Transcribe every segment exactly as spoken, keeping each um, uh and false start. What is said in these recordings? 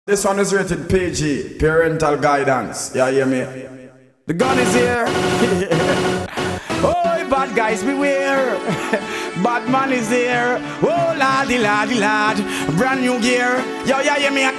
This one is rated P G, parental guidance. Yeah, hear me? The gun is here. Oh, bad guys beware. Bad man is here. Oh, laddie, laddie, lad. Brand new gear. Yo, yeah, hear me?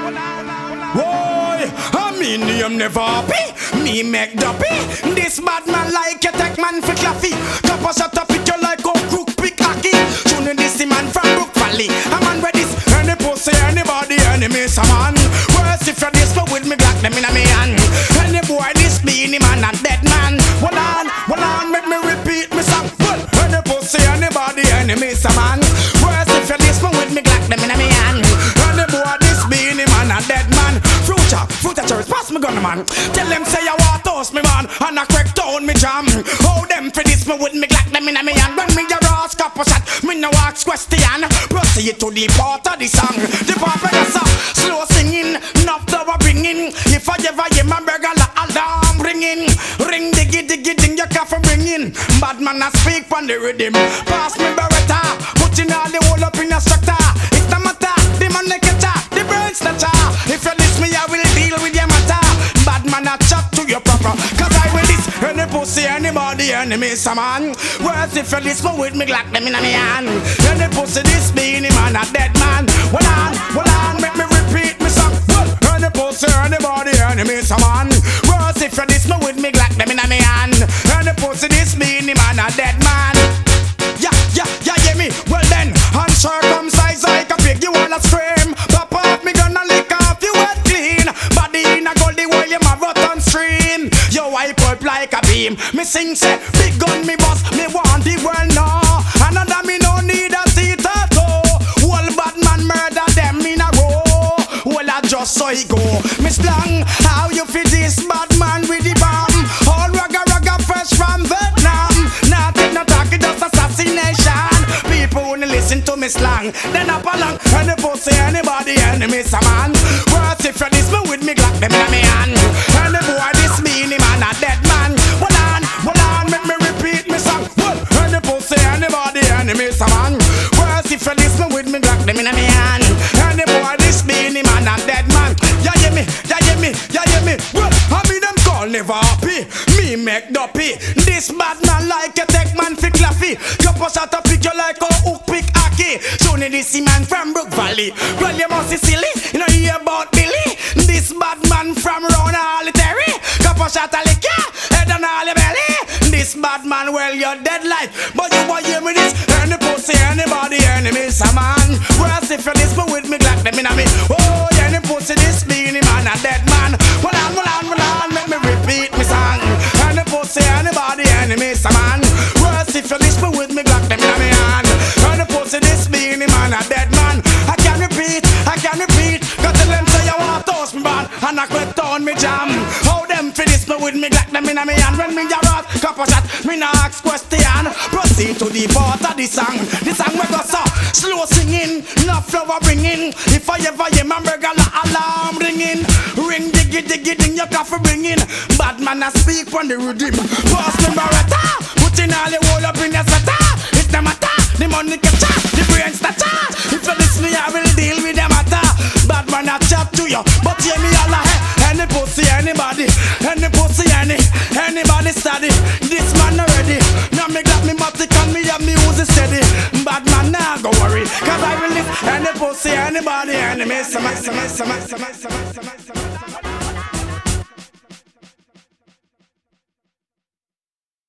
Boy, I mean, I'm never happy. Me make duppy. This bad man like you take man for coffee. Cup of shut up, it you like a crook pick hockey. Tuning this man from Brook Valley. A man with this. Any pussy, anybody, enemy, some man. Worse if you this but with me Glock them in a me hand. Any boy this be any man a dead man. Hold on, hold on, make me repeat me song. Well, any pussy, anybody, enemy, some man. Worse if you this but with me Glock them in a me hand. Any boy this be any man a dead man. Future, future church, pass me gun man. Tell them say you want toast me man, and I crack down me jam. Hold them for this but with me Glock them in a me hand. When me a raw couple shot, me no ask question. Proceed to the part of the song. The part where that's slow singing, enough to a bringing. If I ever hear my burger alarm ringing, ring diggy diggy ding your coffee bringing. Bad man I speak from the rhythm. Pass me Beretta, putting all the whole up in a structure. It's the matter, the man the catcher, the brain snatcher. If you list me, I will deal with your matter. Bad man I chat to you proper, cause I will this any pussy, anybody, enemy, some man. Worse if you list me with me Glock them in a me hand. Any pussy this be any man a dead man. Hold on, hold on, make me repeat me song. Well, any pussy, anybody, enemy, some man. Worse if you this me with me Glock them in a me hand. Any pussy this be any man a dead man. Yeah, yeah, yeah, hear me? Well then, uncircumcised like a pig, you wanna scream. Pop off me gonna lick off you wet clean. Body in a goldie while you my rotten stream. You wipe up like a beam. Me sing say, big gun me boss, me want the world now. Another me no need a seat at all. Whole bad man murder them in a row. Well I just so he go. Me slang, how you fit this bad man with the bomb? All ragga ragga fresh from Vietnam. Nothing no talk, it just assassination. People only listen to me slang, then up along. Any pussy, anybody, enemy, some man. Worse if you this me with me Glock them in me hand. Any boy this me any man a dead man. Hold on, hold on, make me repeat me song. Well, any pussy, anybody, enemy, some man. Worse if you this me with me Glock them in me hand. Any boy this me any man a dead man. Ya hear me, ya hear me, ya hear me. Well, I mean them call never happy. Me make duppy. This bad man like a tech man fi claffy. Couple shot a pick you like a hook pick hockey. Tony this man from Brook Valley. Well you must be silly, you know hear about Billy. This bad man from round all Terry. Couple shot a lick ya, head on all your belly. This bad man, well you're dead like. But you want hear me this? Any pussy, anybody, enemy, some man. Worse if you this me with me Glock them in a me. Oh, any pussy this be any man a dead man. Hold on, hold on, hold on, make me repeat me song. Any pussy, anybody, enemy, some man. Worse if you this me with me Glock them in a me hand. Any pussy this be any man a dead man. I can repeat, I can repeat. Got to them say you want toast me man, and I quit down me jam. How them fi this me with me Glock them in a me hand. When me a rock, couple shot, me no ask question. Proceed to the part of the song. The song we go so slow singing, no flower bringing. If I ever hear my burger alarm ringing, ring diggy diggy ding your coffee bringing. Bad man I speak from the rhythm. Pass me Beretta, putting all the whole up in the sweater. It's the matter, the money catcher, the brain snatcher. If you listen me I will deal with the matter. Bad man I chat to you, but hear me all ahead. Any pussy, anybody, any pussy, any, anybody study. This man already. Now me got me matic and me have me use it steady. Bad man nah go worry, cause I will live. Any pussy, anybody, enemy, some, some, some, some, some, some, some.